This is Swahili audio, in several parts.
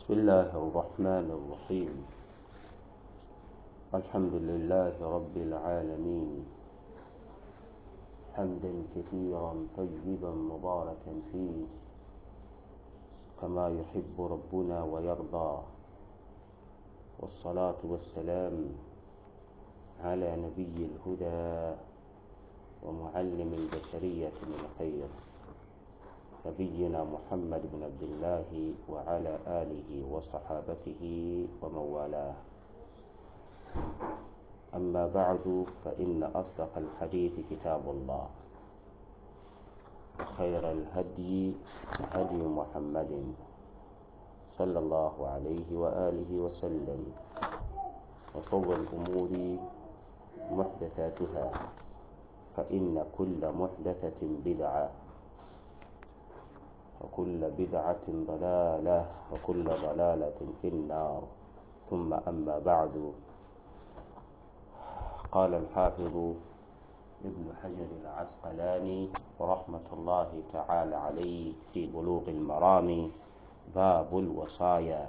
بسم الله الرحمن الرحيم. الحمد لله رب العالمين، حمدا كثيرا طيبا مباركا فيه كما يحب ربنا ويرضى، والصلاة والسلام على نبي الهدى ومعلم البشرية من الخير، نبينا محمد بن عبد الله وعلى آله وصحابته ومن والاه. أما بعد، فإن أصدق الحديث كتاب الله، وخير الهدي هدي محمد صلى الله عليه وآله وسلم، وشر الأمور محدثاتها، فإن كل محدثة بدعة، وكل بدعة ضلالة، وكل ضلالة في النار. ثم أما بعد، قال الحافظ ابن حجر العسقلاني رحمة الله تعالى عليه في بلوغ المرام باب الوصايا.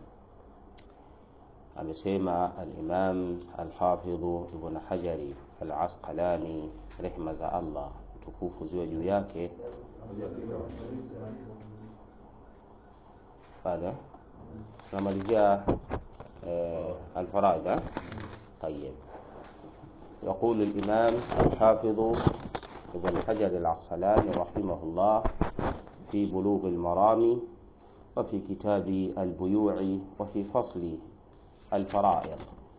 amesema al-Imam al-Hafidh Ibn Hajar al-Asqalani rehma za Allah tukufu ziwe juu yake, baada namalizia al-Faraid. طيب، يقول الإمام الحافظ ابن حجر العسقلاني رحمه الله في بلوغ المرام وفي كتاب البيوع وفي فصل الفرائض.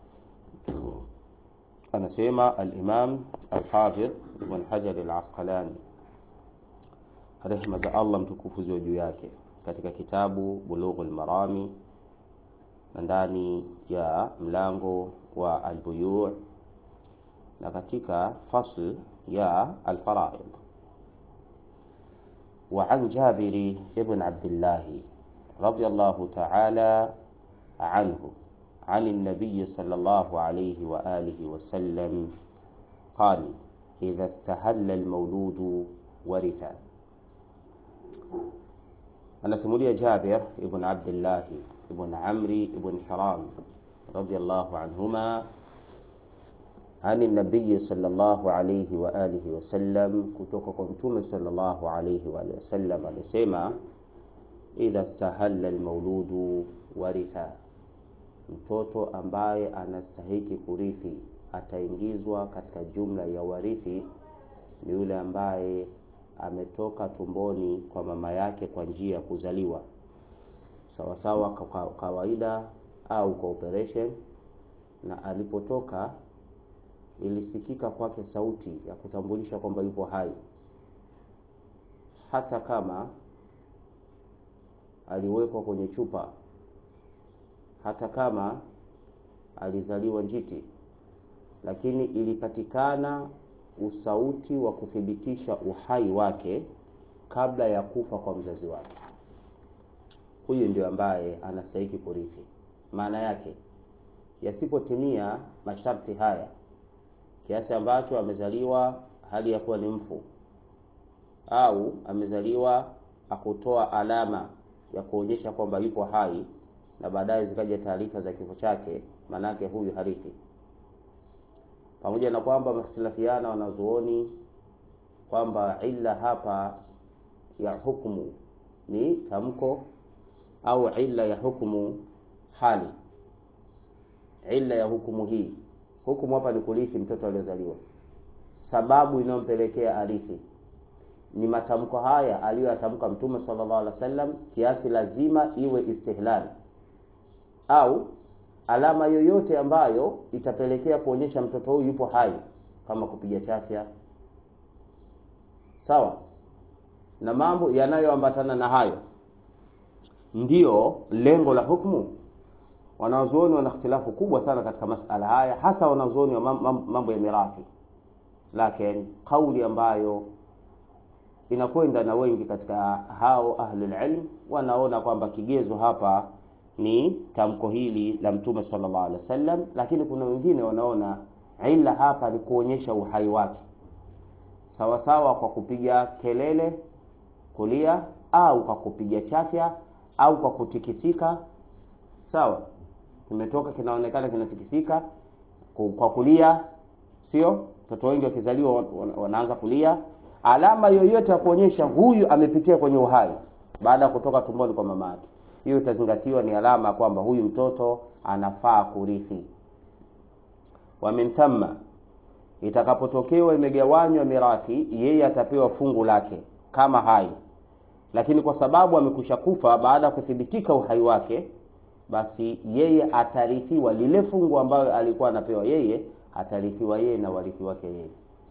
anasema al-Imam al-Hafidh Ibn Hajar al-Asqalani rehma za Allah mtukufu ziwe juu yake katika kitabu Bulughul Marami na ndani ya mlango wa al-Buyu' na katika fasl ya al-Fara'id. Wa an Jabir ibn Abdullah radiyallahu ta'ala anhu عن النبي صلى الله عليه وآله وسلم قال: إذا استهل المولود ورث. anasimulia Jabir ibn Abdullah ibn Amri ibn Haram radiyallahu anhuma عن النبي صلى الله عليه وآله وسلم kutoka kwa Mtume sallallahu alayhi wa sallam alisema: idha istahalla almawludu waritha, mtoto ambaye anastahiki kurithi ataingizwa katika jumla ya warithi ni yule ambaye ametoka tumboni kwa mama yake kwa njia ya kuzaliwa, sawa sawa kwa kawaida au kwa operation, na alipotoka ilisikika kwake sauti ya kutambulisha kwamba yupo hai, hata kama aliwekwa kwenye chupa, hata kama alizaliwa njiti, lakini ilipatikana usauti wa kuthibitisha uhai wake kabla ya kufa kwa mzazi wake. Huyu ndio ambaye anastahili kurithi. Maana yake, yasipotimia masharti haya, kiasi ambacho amezaliwa hali ya kuwa ni mfu, au amezaliwa akutoa alama ya kuonyesha kwamba yupo hai na baadaye zikaja taarifa za kifo chake, manake huyu harithi. Pamoja na kwamba mختلفiana wanazuoni kwamba illa hapa ya hukumu ni tamko au illa ya hukumu hali. Illa ya hukumu hii, hukumu hapa ni kurithi mtoto aliyezaliwa. Sababu inayompelekea arithi ni matamko haya aliyoyatamka Mtume sallallahu alaihi wasallam, kiasi lazima iwe istihlal au alama yoyote ambayo itapelekea kuonyesha mtoto huyu yupo hai, kama kupiga chafya, sawa na mambo yanayoambatana na hayo, ndio lengo la hukumu. Wanazuoni wana ikhtilafu kubwa sana katika masala haya, hasa wanazuoni wa mambo ya mirathi, lakini kauli ambayo inakwenda na wengi katika hao ahlul ilm wanaona kwamba kigezo hapa ni tamko hili la Mtume sallallahu alaihi wasallam, lakini kuna wengine wanaona ila hapa ni kuonyesha uhai wake, sawa sawa kwa kupiga kelele, kulia, au kwa kupiga chafya, au kwa kutikisika, sawa, kimetoka kinaonekana kinatikisika kwa kulia, sio? Watoto wengi wakizaliwa wanaanza kulia. Alama yoyote ya kuonyesha huyu amepitia kwenye uhai baada ya kutoka tumboni kwa mama yake, hiyo itazingatiwa ni alama kwamba huyu mtoto anafaa kurithi. Wa min thamma, itakapotokewa imegawanywa mirathi, yeye atapewa fungu lake kama hai, lakini kwa sababu amekusha kufa baada ya kuthibitika uhai wake, basi yeye atarithiwa lile fungu ambalo alikuwa anapewa yeye, atarithiwa yeye na warithi wake yeye.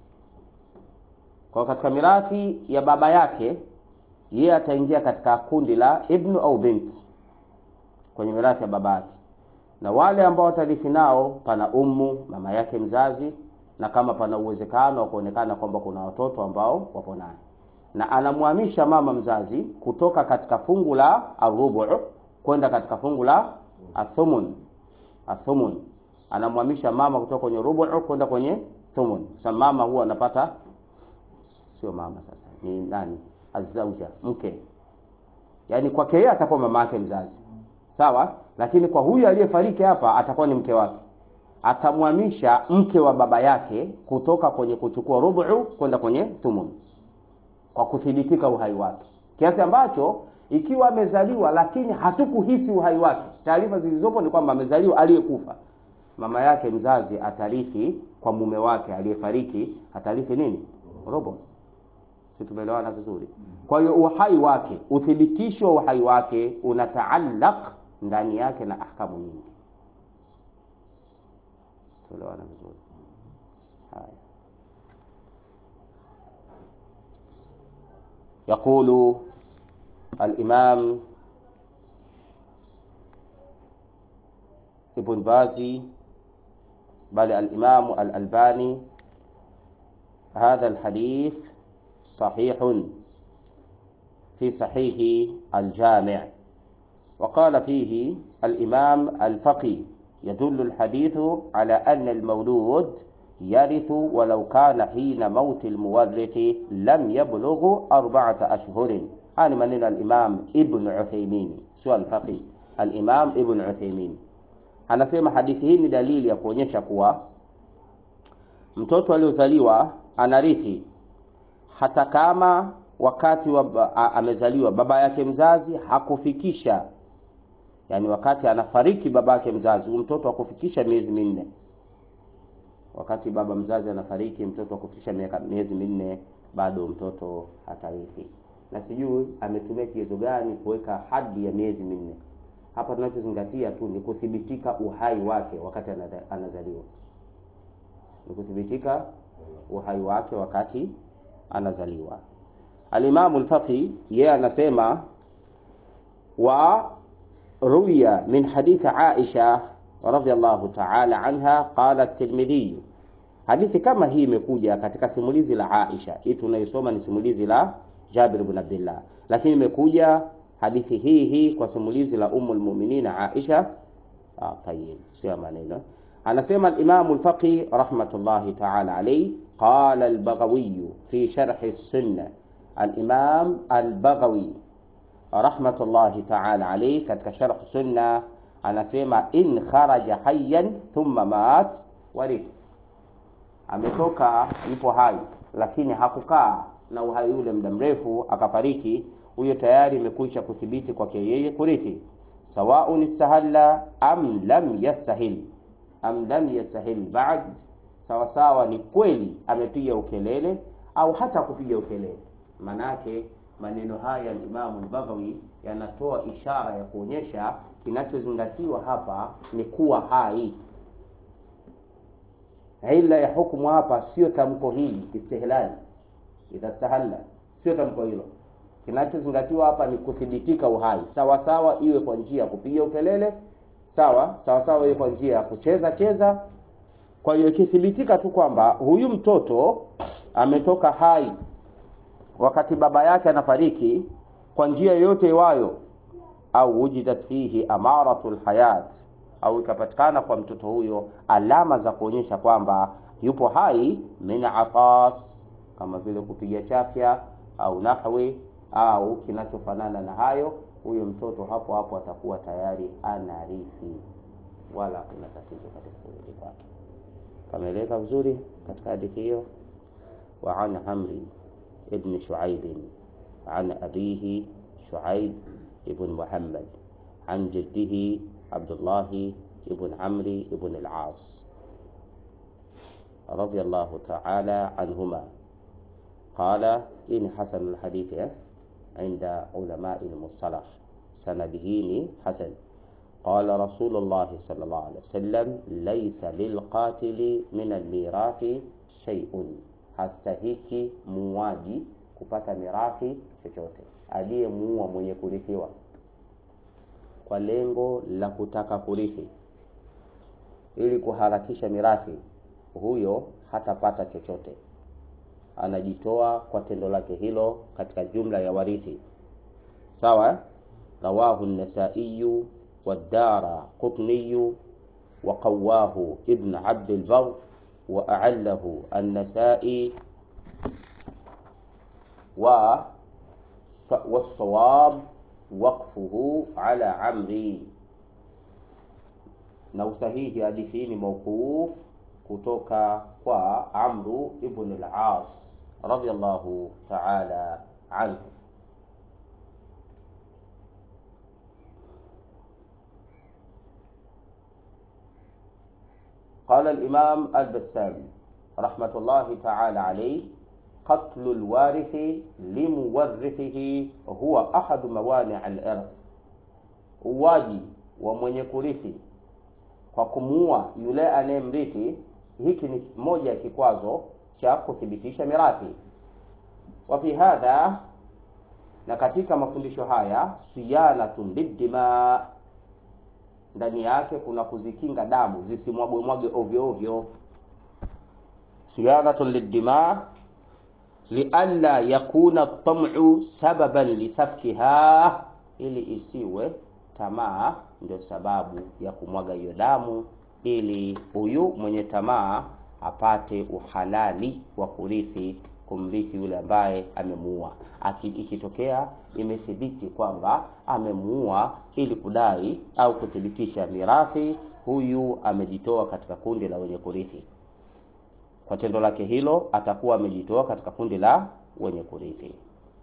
Kwa katika mirathi ya baba yake, yeye ataingia katika kundi la ibn au bint kwenye mirathi ya baba yake, na wale ambao watarithi nao pana ummu, mama yake mzazi, na kama pana uwezekano wa kuonekana kwamba kuna watoto ambao wapo naye, na anamhamisha mama mzazi kutoka katika fungu la arubu kwenda katika fungu la athumun. Anamhamisha mama kutoka kwenye rubu kwenda kwenye thumun. Sasa mama huwa anapata, sio mama sasa, ni nani? Azauja, mke. Yaani kwake yeye atakuwa mama yake mzazi, sawa, lakini kwa huyu aliyefariki hapa atakuwa ni mke wake. Atamhamisha mke wa baba yake kutoka kwenye kuchukua rubu kwenda kwenye thumun kwa kuthibitika uhai wake, kiasi ambacho ikiwa amezaliwa lakini hatukuhisi uhai wake, taarifa zilizopo ni kwamba amezaliwa aliyekufa, mama yake mzazi atarithi kwa mume wake aliyefariki, atarithi nini? Robo. Sisi tumeelewana vizuri. Kwa hiyo uhai wake, uthibitisho wa uhai wake unataallaq ndani yake na ahkamu nyingi. Tuelewana vizuri. Haya. يقول الإمام ابن بازي بل الإمام الألباني: هذا الحديث صحيح في صحيح الجامع. وقال فيه الإمام الفقي: يدل الحديث على أن المولود يرث ولو كان حين موت المورث لم يبلغ 4 أشهر. هذا من الإمام ابن عثيمين، سؤال الفقي الإمام ابن عثيمين anasema hadithi hii ni dalili ya kuonyesha kuwa mtoto aliozaliwa anarithi hata kama wakati amezaliwa baba yake mzazi hakufikisha, yani wakati anafariki baba yake mzazi mtoto hakufikisha miezi minne. Wakati baba mzazi anafariki mtoto hakufikisha miezi minne, bado mtoto hatarithi. Na sijui ametumia kigezo gani kuweka hadi ya miezi minne. Hapa tunachozingatia tu ni kuthibitika uhai wake wakati anazaliwa. Ni kuthibitika uhai wake wakati anazaliwa. Al-Imam al-Faqih yeye anasema wa ruwiya min hadith Aisha radhiyallahu ta'ala anha qalat at-Tirmidhi. Hadithi kama hii imekuja katika simulizi la Aisha. Hii tunayosoma ni simulizi la Jabir ibn Abdullah, lakini imekuja hadithi hii kwa simulizi la Ummul Mu'minin Aisha. Tayeb, sio maneno. Anasema al-Imam al-Faqih rahmatullahi ta'ala alayhi, qala al-Baghawi fi sharh as-Sunnah. Al-Imam al-Baghawi rahmatullahi ta'ala alayhi katika sharh as-Sunnah anasema in kharaja hayyan thumma mat warith. Ametoka yupo hai lakini hakukaa na uhai ule muda mrefu akafariki, huyo tayari imekwisha kuthibiti kwake yeye kurithi, sawaun istahalla am lam yastahil ba'd, sawa sawa ni kweli amepiga ukelele au hata kupiga ukelele. Manake maneno haya Imam al-Baghawi yanatoa ishara ya kuonyesha kinachozingatiwa hapa ni kuwa hai. Ila ya hukumu hapa sio tamko hili istihlal, idastahalla, sio tamko hilo. Kinachozingatiwa hapa ni kuthibitika uhai, sawa sawa iwe kwa njia ya kupiga ukelele, sawa sawa iwe kwa njia ya kucheza cheza. Kwa hiyo ikithibitika tu kwamba huyu mtoto ametoka hai wakati baba yake anafariki kwa njia yoyote iwayo, au wujidat fihi amaratul hayat, au ikapatikana kwa mtoto huyo alama za kuonyesha kwamba yupo hai, min atas, kama vile kupiga chafya au nahwi au kinachofanana na hayo, huyo mtoto hapo hapo atakuwa tayari anarithi, wala kuna tatizo katika kurithi kwake. Kameleka vizuri katika hadithi hiyo. Wa an Amri ibn Shu'aib an abihi Shu'aib ibn Muhammad an jaddihi Abdullah ibn Amri ibn al-As radiyallahu ta'ala anhuma qala in hasan al-hadith عند علماء المصطلح سنده حسن قال رسول الله صلى الله عليه وسلم ليس للقاتل من الميراث شيء, hastahiki muuaji kupata mirathi chochote. Aliyemuua mwenye kurithiwa kwa lengo la kutaka kurithi ili kuharakisha mirathi, huyo hatapata chochote, anajitoa kwa tendo lake hilo katika jumla ya warithi. Sawa? Rawahu an-Nasa'i wad-Daraqutni wa qawahu Ibn Abd al-Barr wa a'allahu an-Nasa'i wa was-sawab waqfuhu ala Amri. Na usahihi hadithi ni mawquf kutoka kwa Amru ibn al-As radiyallahu ta'ala anhu. قال الإمام البسامي رحمة الله تعالى عليه قتل الوارث لمورثه هو أحد موانع الإرث. uwaji wa mwenye kurithi kwa kumuua yule anayemrithi, hiki ni moja ya kikwazo cha kuthibitisha mirathi. Wa fi hadha, na katika mafundisho haya, siyanatun lidima, ndani yake kuna kuzikinga damu zisimwagwe ovyo ovyo. Siyanatun lidima lialla yakuna at-tam'u sababan lisafkiha, ili isiwe tamaa ndio sababu ya kumwaga hiyo damu, ili huyu mwenye tamaa apate uhalali wa kurithi, kumrithi yule ambaye amemuua. Ikitokea imethibiti kwamba amemuua ili kudai au kuthibitisha mirathi, huyu amejitoa katika kundi la wenye kurithi. Kwa tendo lake hilo atakuwa amejitoa katika kundi la wenye kurithi.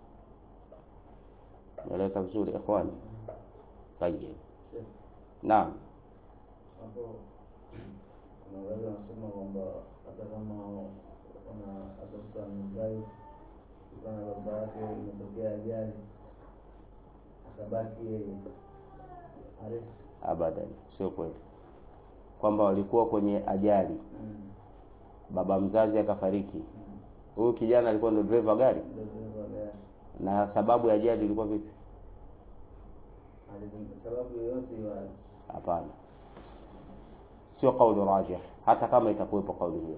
Naeleka vizuri ikhwani? Tayyib. Naam. Hapo unaweza kusema kwamba hata kama wana atafuta mzai kuna baba yake imetokea ajali akabaki aresi, abadan, sio kweli kwamba walikuwa kwenye ajali baba mzazi akafariki, huyu kijana alikuwa ndo driver gari, na sababu ya ajali ilikuwa vipi? Sababu yoyote hiyo? Hapana, sio kauli rajih, hata kama itakuwepo kauli hiyo.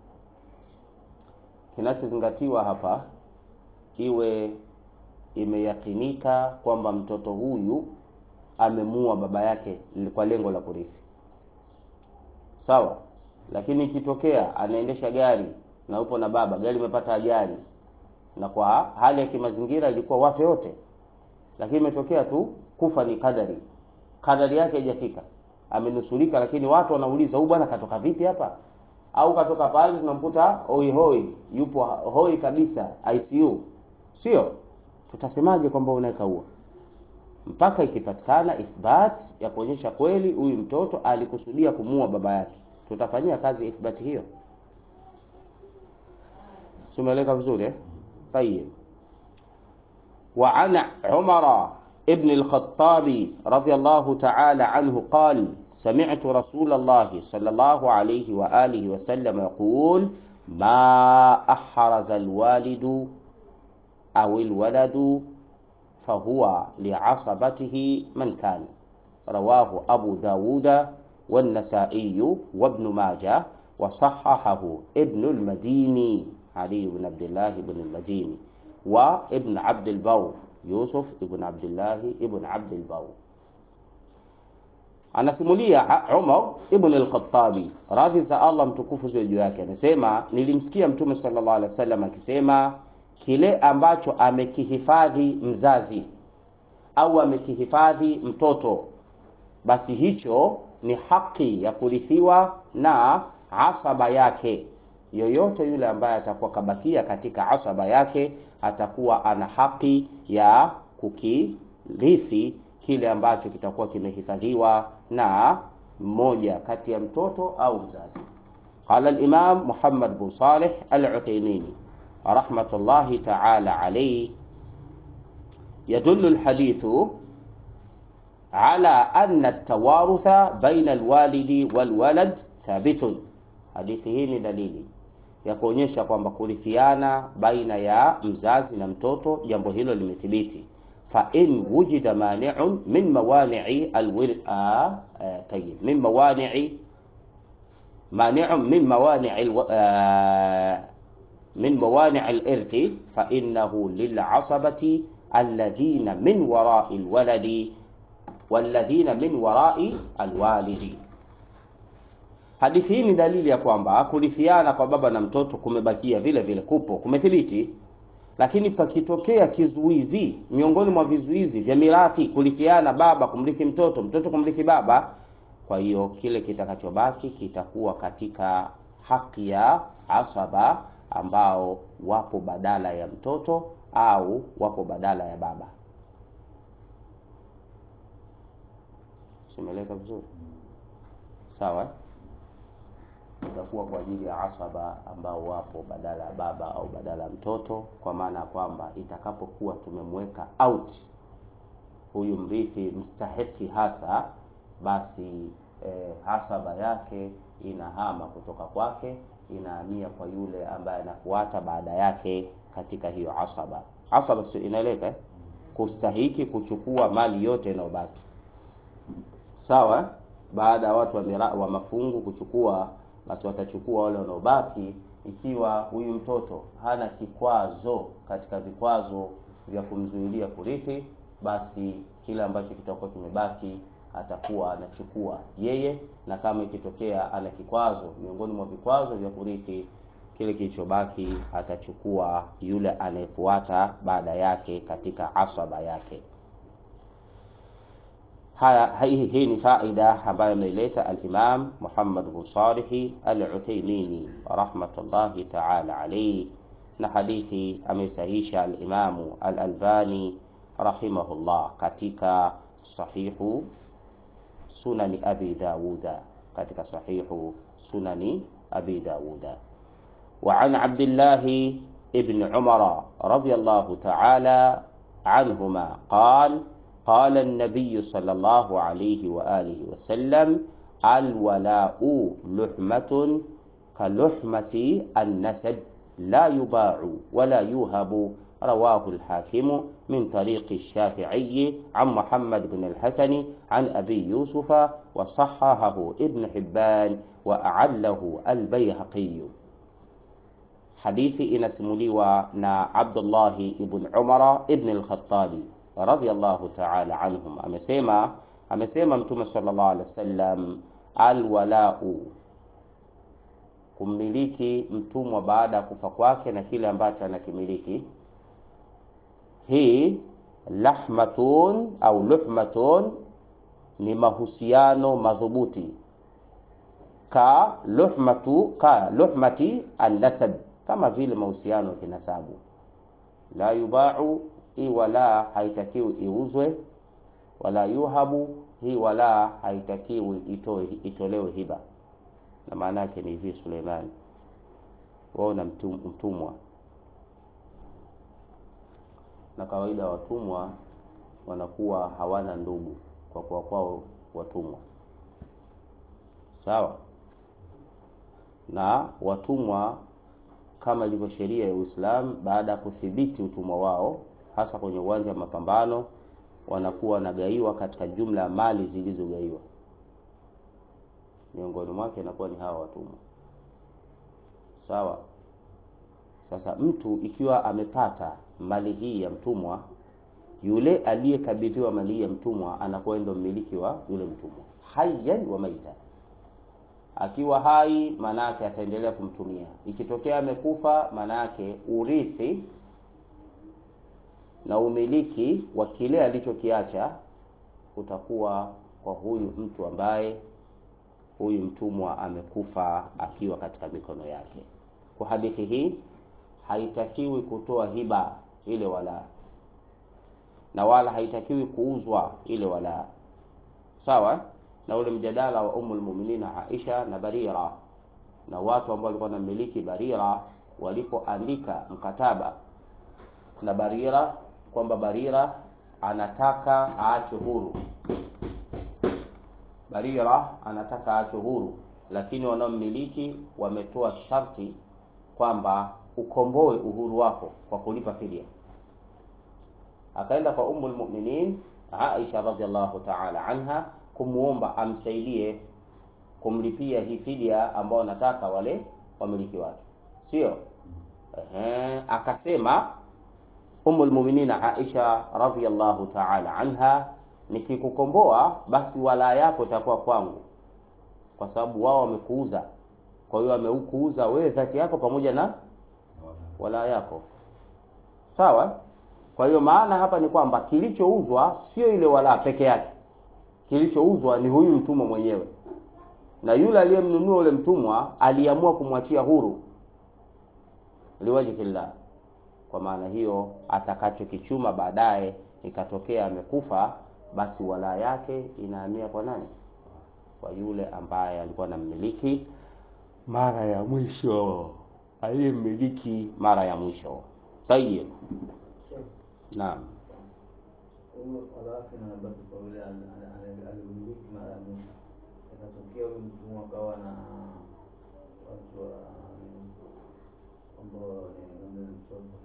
Kinachozingatiwa hapa iwe imeyakinika kwamba mtoto huyu amemuua baba yake kwa lengo la kurithi. Sawa? Lakini ikitokea anaendesha gari na upo na baba, gari imepata ajali, na kwa hali ya kimazingira ilikuwa wafe wote, lakini imetokea tu kufa ni kadari, kadari yake haijafika, amenusurika, lakini watu wanauliza huyu bwana katoka vipi hapa? Au katoka pale tunamkuta hoi hoi, yupo hoi kabisa ICU. Sio? Tutasemaje kwamba unakaua? Mpaka ikipatikana ithbat ya kuonyesha kweli huyu mtoto alikusudia kumuua baba yake, tutafanyia kazi ithbati hiyo. Sumeleka vizuri Tayyib. Wa ana Umar ابن الخطاب رضي الله تعالى عنه قال سمعت رسول الله صلى الله عليه وآله وسلم يقول ما أحرز الوالد أو الولد فهو لعصبته من كان. رواه أبو داود والنسائي وابن ماجه وصححه ابن المديني علي بن عبد الله بن المديني وابن عبد البر Yusuf ibn Abdullah ibn Abd al-Baw. Anasimulia Umar ibn al-Khattabi, radhi za Allah mtukufu ziwe juu yake, anasema nilimsikia Mtume sallallahu alaihi wasallam akisema, kile ambacho amekihifadhi mzazi au amekihifadhi mtoto, basi hicho ni haki ya kurithiwa na asaba yake. Yoyote yule ambaye atakuwa kabakia katika asaba yake atakuwa ana haki ya kukirithi kile ambacho kitakuwa kimehifadhiwa na mmoja kati ya mtoto au mzazi. Qala al-Imam Muhammad bin Salih al-Uthaymeen rahmatullahi ta'ala alayhi, yadullu al-hadithu ala anna at-tawarutha baina al-walidi wal-walad thabitun. Hadithi hii ni dalili ya kuonyesha kwamba kurithiana baina ya mzazi na mtoto jambo hilo limethibiti. Fa in wujida mani'un min mawani'i tayyib min mawani'i mani'un min mawani' al-irthi fa innahu lil'asabati alladhina min wara'i al-waladi walladhina min wara'i al-walidi. Hadithi hii ni dalili ya kwamba kurithiana kwa baba na mtoto kumebakia vile vile, kupo, kumethibiti. Lakini pakitokea kizuizi miongoni mwa vizuizi vya mirathi, kurithiana baba kumrithi mtoto, mtoto kumrithi baba, kwa hiyo kile kitakachobaki kitakuwa katika haki ya asaba ambao wapo badala ya mtoto au wapo badala ya baba. Simeleka vizuri? Sawa? Itakuwa kwa ajili ya asaba ambao wapo badala ya baba au badala ya mtoto, kwa maana kwamba itakapokuwa tumemweka out huyu mrithi mstahiki hasa, basi hasaba yake inahama kutoka kwake, inahamia kwa yule ambaye anafuata baada yake katika hiyo asaba. Asaba sio inaeleka kustahiki kuchukua mali yote inayobaki. Sawa? Baada ya watu wa mafungu kuchukua, basi watachukua wale wanaobaki, ikiwa huyu mtoto hana kikwazo katika vikwazo vya kumzuilia kurithi, basi kile ambacho kitakuwa kimebaki atakuwa anachukua yeye, na kama ikitokea ana kikwazo miongoni mwa vikwazo vya kurithi, kile kilichobaki atachukua yule anayefuata baada yake katika asaba yake. Hii ni faida ambayo ameileta al-Imam Muhammad bin Salih al-Uthaymeen rahmatullahi ta'ala alayhi, na hadithi amesahisha al-Imam al-Albani rahimahullah katika sahihu sunani Abi Dawuda, katika sahihu sunani Abi Dawuda. Wa an Abdullah ibn Umar radiyallahu ta'ala anhuma qala قال النبي صلى الله عليه وآله وسلم الولاء لحمة كلحمة النسب لا يباع ولا يوهب. رواه الحاكم من طريق الشافعي عن محمد بن الحسن عن أبي يوسف وصححه ابن حبان وأعله البيهقي. حديث inasimuliwa na Abdullah ibn Umar ibn al-Khattabi radiyallahu ta'ala anhum, amesema Mtume sallallahu alaihi wasallam, alwalau, kumiliki mtumwa baada ya kufa kwake na kile ambacho anakimiliki, hii lahmatun au luhmatun, ni mahusiano madhubuti, ka luhmati an-nasab, kama vile mahusiano ya kinasabu. La yubau, hii wala haitakiwi iuzwe, wala yuhabu, hii wala haitakiwi itolewe hiba. Na maana yake ni hivi, Suleiman, wao na mtumwa, na kawaida watumwa wanakuwa hawana ndugu kwa kuwa kwao watumwa, sawa? Na watumwa kama ilivyo sheria ya Uislamu, baada ya kudhibiti utumwa wao hasa kwenye uwanja wa mapambano, wanakuwa wanagaiwa katika jumla ya mali zilizogaiwa, miongoni mwake inakuwa ni hawa watumwa, sawa? Sasa mtu ikiwa amepata mali hii ya mtumwa, yule aliyekabidhiwa mali hii ya mtumwa anakuwa ndo mmiliki wa yule mtumwa, hayyan wa maita. Akiwa hai manake ataendelea kumtumia, ikitokea amekufa manake urithi na umiliki wa kile alichokiacha utakuwa kwa huyu mtu ambaye huyu mtumwa amekufa akiwa katika mikono yake. Kwa hadithi hii haitakiwi kutoa hiba ile wala, na wala haitakiwi kuuzwa ile wala. Sawa na ule mjadala wa Ummul Mu'minin Aisha na Barira, na watu ambao walikuwa wanamiliki Barira walipoandika mkataba na Barira kwamba Barira anataka aachwe huru. Barira anataka aachwe huru, lakini wanaomiliki wametoa sharti kwamba ukomboe uhuru wako kwa kulipa fidia. Akaenda kwa Ummul Mu'minin Aisha radhiallahu ta'ala anha kumuomba amsaidie kumlipia hii fidia ambao anataka wale wamiliki wake, sio? Akasema Ummul Mu'minin Aisha radhiallahu ta'ala anha, nikikukomboa basi wala yako itakuwa kwangu, kwa sababu wao wamekuuza. Kwa hiyo wamekuuza wewe zati yako pamoja na wala yako. Sawa? Kwa hiyo maana hapa ni kwamba kilichouzwa sio ile wala peke yake. Kilichouzwa ni huyu mtumwa mwenyewe. Na yule aliyemnunua yule mtumwa aliamua kumwachia huru liwajhillah. Kwa maana hiyo atakachokichuma baadaye ikatokea amekufa, basi wala yake inahamia kwa nani? Kwa yule ambaye alikuwa anamiliki mara ya mwisho, aliyemiliki mara ya mwisho. Tayeb. Naam. Huyo alafu na baki kwa yule alimiliki mara ya mwisho. Ikatokea huyo mtumwa akawa na watu ambao ni mtoto.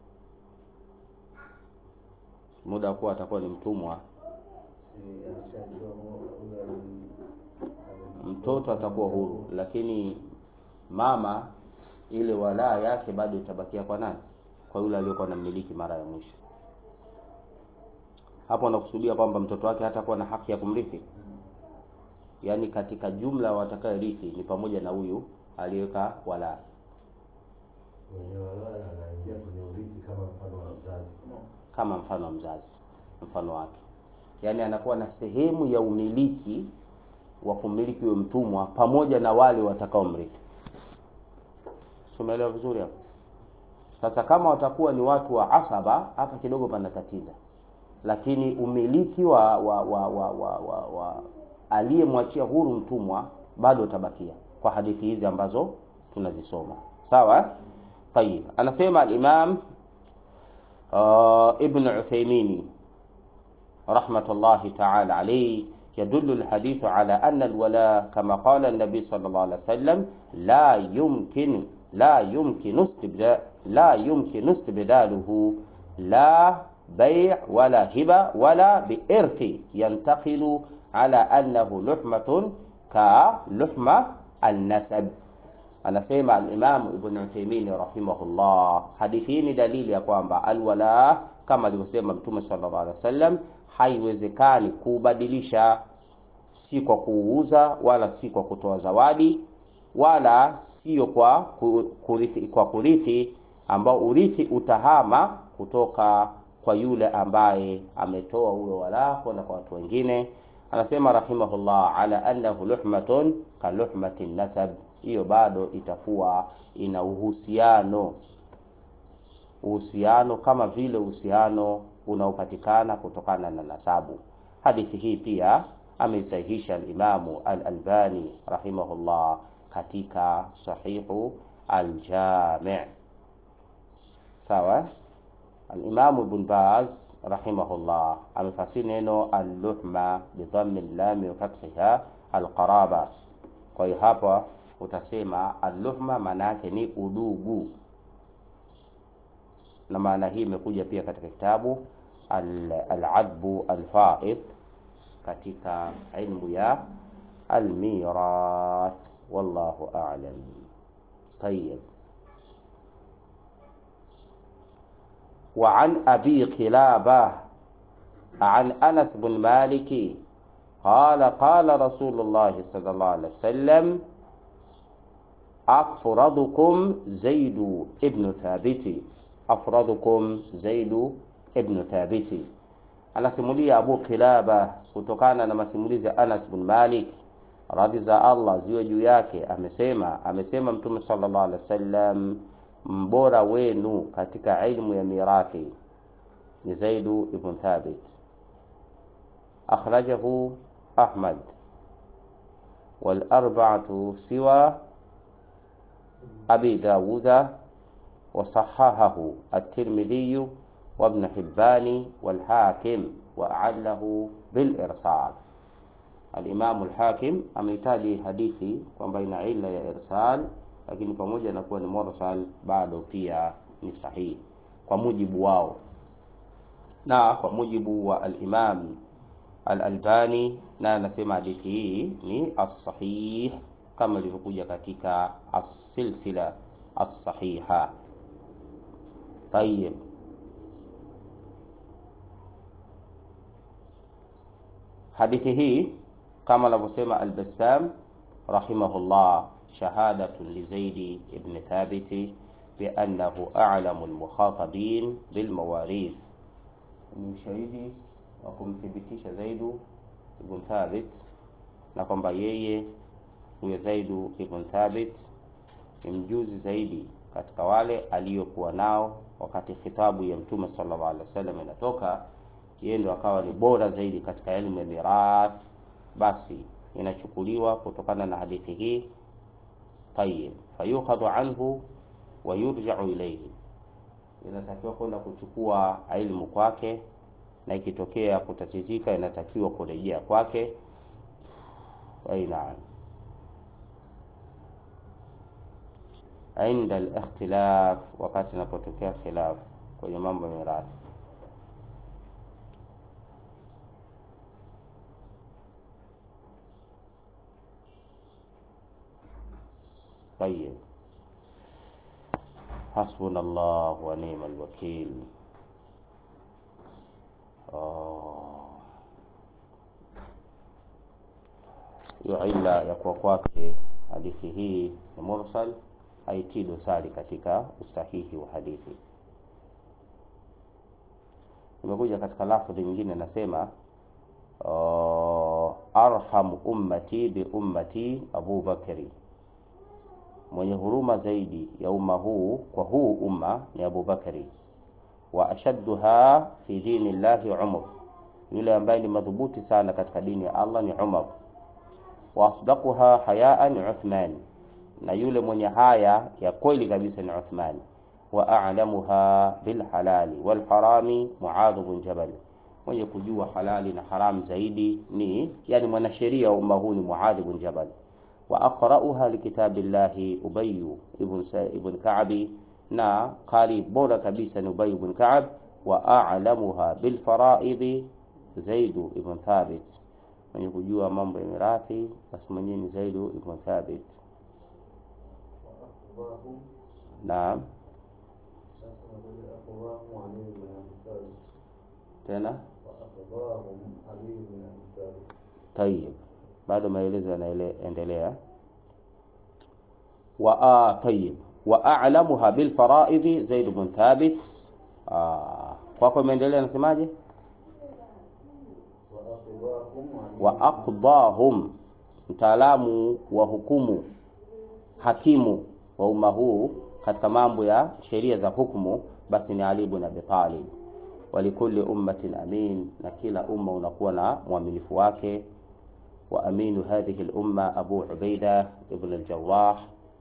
Muda kuwa atakuwa ni mtumwa, mtoto atakuwa huru, lakini mama ile wala yake bado itabakia kwa nani? Kwa yule aliyokuwa anamiliki mara ya mwisho. Hapo anakusudia kwamba mtoto wake hatakuwa na haki ya kumrithi. Yaani katika jumla watakayerithi ni pamoja na huyu aliyeweka wala. Mwenye wala anaingia kwenye urithi kama mfano wa mzazi. Kama mfano wa mzazi, mfano wake. Yaani anakuwa na sehemu ya umiliki wa kumiliki huyo mtumwa pamoja na wale watakaomrithi. Tumeelewa vizuri hapo? Sasa kama watakuwa ni watu wa asaba, hapa kidogo panatatiza. Lakini umiliki wa aliyemwachia huru mtumwa bado utabakia kwa hadithi hizi ambazo tunazisoma. Sawa? Tayeb. Anasema al-Imam Ibn Uthaymeen rahmatullahi ta'ala alayhi, يدل الحديث على أن الولاء كما قال النبي صلى الله عليه وسلم لا يمكن استبداله لا بيع ولا هبة ولا بإرث ينتقل على أنه لحمة كلحمة النسب. Anasema al-Imam Ibn Uthaymeen rahimahullah, hadithi hii ni dalili ya kwamba alwala kama alivyosema Mtume sallallahu alaihi wasallam haiwezekani kubadilisha, si kwa kuuza wala si kwa kutoa zawadi wala sio kwa kurithi, ambao urithi utahama kutoka kwa yule ambaye ametoa huyo wala kwenda kwa watu wengine. Anasema rahimahullah ala annahu luhmatun ka luhmatin nasab, hiyo bado itakuwa ina uhusiano kama vile uhusiano unaopatikana kutokana na nasabu. Hadithi hii pia ameisahihisha al-Imamu al-Albani rahimahullah katika sahihu al-Jami'. Sawa? Al-Imam Ibn Baz rahimahullah amefasiri neno al-luhma bi dhammi al-lam wa fathiha al-qaraba. Kwa hiyo hapa utasema al-luhma maana yake ni udugu, na maana hii imekuja pia katika kitabu al-adbu al-faid katika ilmu ya al-mirath. Wallahu a'lam. Tayyib. وعن أبي قلابة عن أنس بن مالك قال قال رسول الله صلى الله عليه وسلم أفرضكم زيد ابن ثابت. أفرضكم زيد ibn Thabiti. Anasimulia Abu Kilaba kutokana na masimulizi ya Anas bin Malik radhi za Allah ziwe juu yake, amesema Mtume sallallahu alaihi wasallam, mbora wenu katika ilmu ya mirathi ni Zaid ibn Thabit. Akhrajahu Ahmad wal arba'atu siwa Abi Dawud wa sahahahu at-Tirmidhi wa Ibn Hibban wal Hakim wa a'allahu bil irsal. Al-Imam al-Hakim ameitaji hadithi kwamba ina illa ya irsal, lakini pamoja na kuwa ni mursal bado pia ni sahihi kwa mujibu wao, na kwa mujibu wa al-Imam al-Albani, na anasema hadithi hii ni as-sahih kama ilivyokuja katika as-silsila as-sahiha. Tayyib, hadithi hii kama anavyosema al-Bassam rahimahullah, shahadatun li Zaid ibn Thabit bi annahu a'lamu al-mukhatabin bil mawarith, ni ushahidi wa kumthibitisha Zaid ibn Thabit na kwamba yeye huyo Zaid ibn Thabit ni mjuzi zaidi katika wale aliyokuwa nao wakati kitabu ya Mtume sallallahu alaihi wasallam inatoka, yeye ndo akawa ni bora zaidi katika elimu ya mirath. Basi inachukuliwa kutokana na hadithi hii. Tayyib, fayukhadhu anhu wa yurja'u ilayhi, inatakiwa kwenda kuchukua elimu kwake, na ikitokea kutatizika inatakiwa kurejea kwake. Aina inda al-ikhtilaf, wakati inapotokea khilaf kwenye mambo ya mirathi. طيب، حسبنا الله ونعم الوكيل. Hiyo ila ya kwa kwake hadithi hii ni mursal, haitii dosari katika usahihi wa hadithi. Imekuja katika lafzi nyingine nasema arham ummati bi ummati Abu Bakari, mwenye huruma zaidi ya umma huu kwa huu umma ni Abu Bakari. Wa ashadduha fi dinillahi Umar, yule ambaye ni madhubuti sana katika dini ya Allah ni Umar. Wa asdaquha hayaan Uthman, na yule mwenye haya ya kweli kabisa ni Uthman. Wa a'lamuha bil halali wal harami Muadh bin Jabal, mwenye kujua halali na haram zaidi ni yani mwanasheria wa umma huu ni Muadh bin Jabal. Wa aqra'uha likitabillahi Ubay ibn Ka'b, na qari bora kabisa ni Ubay ibn Ka'b. Wa a'lamuha bil fara'id Zaid ibn Thabit, mwenye kujua mambo ya mirathi basi mwenyewe ni Zaid ibn Thabit. Naam, tena Tayyib, bado maelezo yanaendelea. Tayyib, wa a'lamuha bil fara'id Zaid ibn Thabit. Kwako imeendelea nasemaje? Wa aqdahum, mtaalamu wa hukumu, hakimu wa umma huu katika mambo ya sheria za hukumu basi ni Ali ibn Abi Talib. Walikulli ummatin amin, na kila umma unakuwa na muaminifu wake. Wa aminu hadhihi al-umma Abu Ubaida ibn al-Jarrah,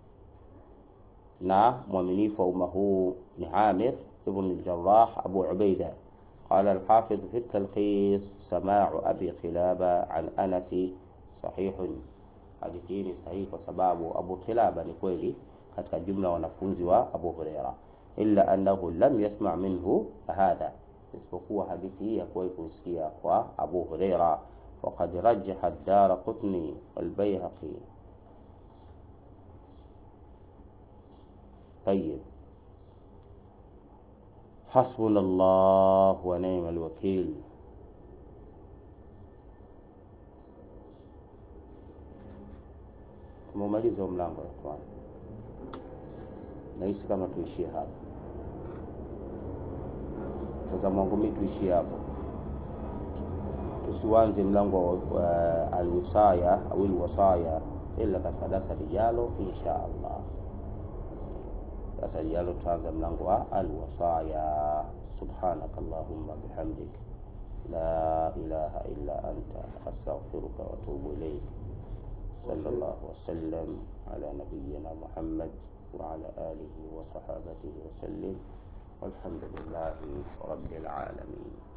na muaminifu wa umma huu ni Amir ibn al-Jarrah Abu Ubaida. قال الحافظ في التلخيص سماع أبي قلابة عن أنس صحيح، حديثين صحيح وسباب أبو قلابة نقولي katika jumla wanafunzi wa Abu Huraira, illa annahu lam yasma' minhu hadha, isipokuwa hadithi hii hakuwahi kusikia kwa Abu Huraira. Waqad rajjaha ad-Daraqutni wal Bayhaqi. Tayyib, hasbunallahu wa ni'mal wakeel. Tumemaliza mlango wa kwanza, nahisi kama tuishie hapa. Sasa mwangu mimi tuishie hapo, tusianze mlango wa alwisaya au alwasaya ila katika darasa lijalo insha Allah. Darasa lijalo tutaanza mlango wa alwasaya. Subhanakallahumma bihamdik la ilaha illa anta astaghfiruka wa atubu ilayk. Sallallahu wasallam ala nabiyyina Muhammad wa ala alihi wa sahbihi wa sallam. Walhamdulillahi rabbil alamin.